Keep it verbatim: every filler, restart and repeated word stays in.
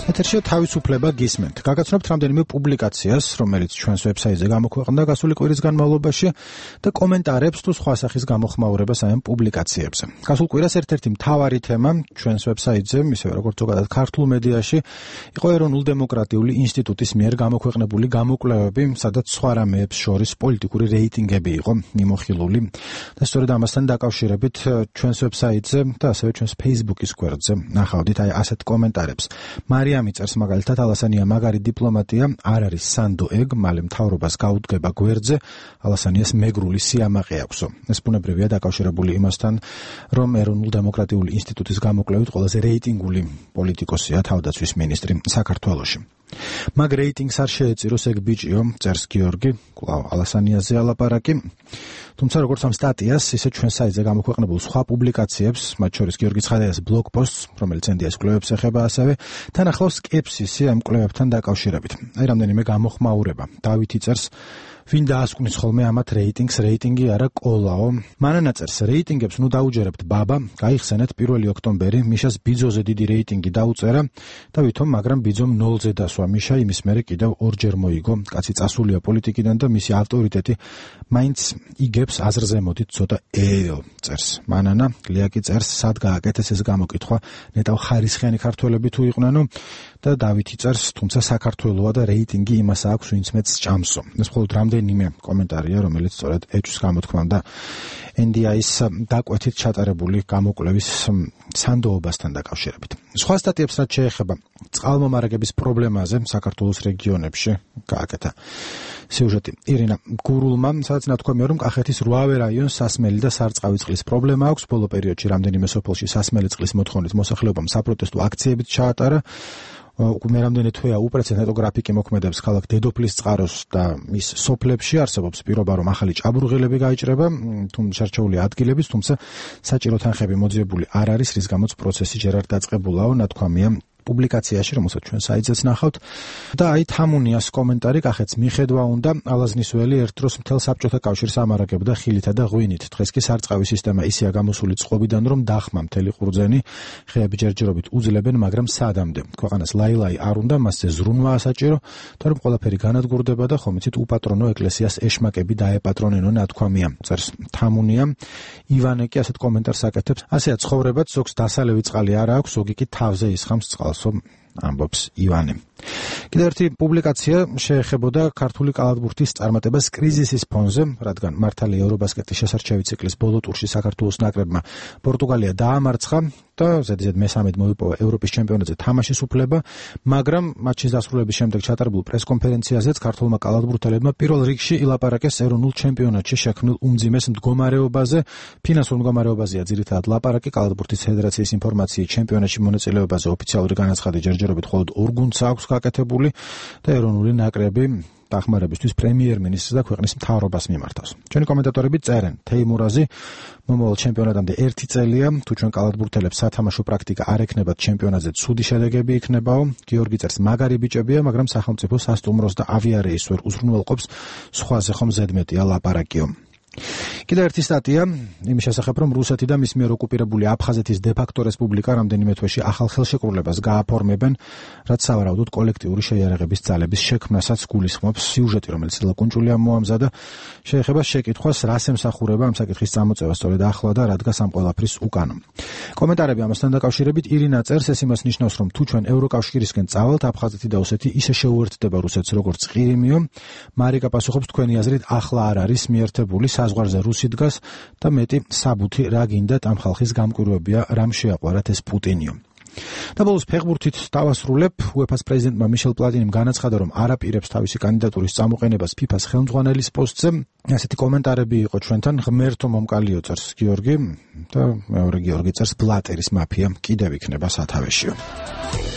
ეთერშია თავისუფლება გისმენთ. გაგაცნობთ რამდენიმე პუბლიკაციას, რომელიც ჩვენს ვებსაიტზე გამოქვეყნდა გასული კვირის განმავლობაში და კომენტარებს თუ სხვა სახის გამოხმაურებას ამ პუბლიკაციებზე. გასულ კვირას ერთ-ერთი მთავარი თემა ჩვენს ვებსაიტზე, ისევე როგორც ზოგადად ქართულ მედიაში, იყო ეროვნულ-დემოკრატიული ინსტიტუტის მიერ გამოქვეყნებული გამოკვლევები, სადაც სხვა რამეებს შორის პოლიტიკური რეიტინგები იყო მიმოხილული. და სწორედ ამასთან დაკავშირებით ჩვენს ვებსაიტზე და ასევე ჩვენს Facebook-ის გვერდზე ნახავდით აი ასეთ კომენტარებს. მარიამი წერს მაგალითად, ალასანია მაგარი დიპლომატია, არ არის სანდო ეგ, მალე მთავრობას გაუდგება გვერდზე, ალასანიას მეგრული სიამაყე აქვსო. ეს ბუნებრივია დაკავშირებული იმასთან, რომ ეროვნულ-დემოკრატიული ინსტიტუტის გამოკვლევით ყველაზე რეიტინგული პოლიტიკოსია თავდაცვის მინისტრი საქართველოში. მაგ რეიტინგს არ შეეწიროს ეგ ბიჭიო, წერს გიორგი, კვლავ ალასანიაზე ალაპარაკი. თუმცა როგორც ამ სტატიას, ისე ჩვენ საიტზე გამოქვეყნებულ სხვა პუბლიკაციებს, მათ შორის გიორგი ცხადაიას ბლოგ პოსტს, რომელიც ენდიას კვლევებს ეხება ასევე, თან ახლავს სკეპსისი ამ კვლევებთან დაკავშირებით. აი რამდენიმე გამოხმაურება. დავითი წერს, ვინ დაასკვნის ხოლმე ამათ რეიტინგს, რეიტინგი არა კოლაო. მანანა წერს, რეიტინგებს ნუ დაუჯერებთ ბაბა, გაიხსენეთ პირველი ოქტომბერი, მიშას ბიძოზე დიდი რეიტინგი დაუწერა და ვითომ, მაგრამ ბიძომ ნოლზე დასვა მიშა, იმის მერე კიდევ ორჯერ მოიგო. კაცი წასულია პოლიტიკიდან და მისი ავტორიტეტი მაინც იგებს აზრზე მოდით ცოტა ეო, წერს. მანანა გლიაკი წერს, სად გააკეთეს ეს გამოკითხვა, ნეტავ ხარისხიანი ქართველები თუ იყვნენ და დავითი წერს, თუმცა საქართველოა და რეიტინგი იმას აქვს, ვინც მეც ჭამსო. ეს მხოლოდ რამდენიმე კომენტარია, რომელიც სწორედ ეჭვს გამოთქვამ და ენ დი აის დაკვეთით ჩატარებული გამოკვლევის სანდოობასთან დაკავშირებით. სხვა სტატიებს რაც შეეხება წყალმომარაგების პრობლემაზე საქართველოს რეგიონებში გააკეთა სიუჟეტი ირინა გურულმა, სადაც ნათქვამია, რომ კახეთის რვავე რაიონს სასმელი და სარწყავი წყლის პრობლემა აქვს. ბოლო პერიოდში რამდენიმე სოფელში სასმელი წყლის მოთხოვნით მოსახლეობამ საპროტესტო აქციებით ჩაატარა. მე რამდენი თვეა უპრეცედენტო გრაფიკი მოქმედებს ქალაქ დედოფლის წყაროს და მის სოფლებში, არსებობს პირობა, რომ ახალი ჭაბურღილები გაიჭრება, თუმცა შერჩეული ადგილების, თუმცა საჭირო თანხები მოძიებული არ არის, რის გამოც პროცესი ჯერ არ დაწყებულაო, ნათქვამია პუბლიკაციაში, რომელსაც ჩვენ საიტზეც ნახავთ. და აი თამუნიას კომენტარი, კახეთს მიხედვა უნდა, ალაზნის ველი ერთ დროს მთელ საბჭოთა კავშირს ამარაგებდა ხილითა და ღვინით. დღეს კი სარწყავი სისტემა ისეა გამოსული წყობიდან, რომ დახმა მთელი ყურძენი, ხეები ჯერჯერობით უძლებენ, მაგრამ სადამდე. ქვეყანას ლაილაი არ უნდა, მასზე ზრუნვა ასაჭირო, თორემ ყველაფერი განადგურდება და ხომიცით უპატრონო ეკლესიას ეშმაკები დაეპატრონენო, ნათქვამია, წერს თამუნია. ივანე კი ასეთ კომენტარს აკეთებს, ასეა ცხოვრებაც, ზოგს დასალევი წყალი არ აქვს, ზოგი კი თავზე ისხამს წყალს. ამბობს ივანე. კიდევ ერთი პუბლიკაცია შეეხებოდა ქართული კალათბურთის წარმატებას კრიზისის ფონზე, რადგან მართალია ევრობასკეტის შესარჩევი ციკლის ბოლო ტურში საქართველოს ნაკრებმა პორტუგალია დაამარცხა და ზედიზედ მესამედ მოიპოვა ევროპის ჩემპიონატზე თამაშის უფლება, მაგრამ მატჩის დასრულების შემდეგ ჩატარებულ პრესკონფერენციაზეც ქართულმა კალათბურთელებმა პირველ რიგში ილაპარაკეს ეროვნულ ჩემპიონატში შექმნილ უმძიმეს მდგომარეობაზე. ფინანსურ მდგომარეობაზეა ძირითადად ლაპარაკი. კალათბურთის ფედერაციის ინფორმაციით ჩემპიონატში მონაწილეობაზე ოფიციალური განაცხადი ჯერჯერობით მხოლოდ ორ გუნდს აქვს გაკეთებული და ეროვნული ნაკრები დახმარებისთვის პრემიერ-მინისტრს და ქვეყნის მთავრობას მიმართავს. ჩვენი კომენტატორები წერენ, თეიმურაზი მომავალ ჩემპიონატამდე ერთი წელია, თუ ჩვენ კალათბურთელებს სათამაშო პრაქტიკა არ ექნებათ ჩემპიონატზე, ცუდი შედეგები იქნებაო. გიორგი წერს, მაგარი ბიჭებია, მაგრამ სახელმწიფო სასტუმროს და ავიარეის ვერ უზრუნველყოფს, სხვაზე ხომ ზედმეტია ლაპარაკიო. კიდევ ერთი სტატია იმის შესახებ, რომ რუსეთი და მის მიერ ოკუპირებული აფხაზეთის დე-ფაქტო რესპუბლიკა რამდენიმე თვეში ახალ ხელშეკრულებას გააფორმებენ, რაც სავარაუდოდ კოლექტიური შეიარაღების ძალების შექმნასაც გულისხმობს. სიუჟეტი, რომელიც ლაკუნჭულია მოამზადა, შეეხება შეკითხვას, რას ემსახურება ამ საკითხის წამოწევა სწორედ ახლა და რა დგას ამ ყველაფრის უკან. კომენტარები ამასთან დაკავშირებით ირინა წერს, ეს იმას ნიშნავს, რომ თუ ჩვენ ევროკავშირისკენ წავალთ, აფხაზეთი და ოსეთი ისე შეუერთდება რუსეთს, როგორც ყირიმიო. მარიკა პასუხობს, თქვენი აზრით ახლა არ არის მიერთებული, საზღვარზე რუსი დგას და მეტი საბუთი რა გინდათ ამ ხალხის გამკვირვებია, რამ შეაყვარათ ეს პუტინიო. და ბოლოს ფეხბურთით დავასრულებ. უეფას პრეზიდენტმა მიშელ პლატინიმ განაცხადა, რომ არ აპირებს თავისი კანდიდატურის წამოყენებას ფიფას ხელმძღვანელის პოსტზე. ასეთი კომენტარები იყო ჩვენთან. ღმერთო მომკალიო, წერს გიორგი და მეორე გიორგი წერს, ბლატერის მაფია კიდევ იქნება სათავეშიო.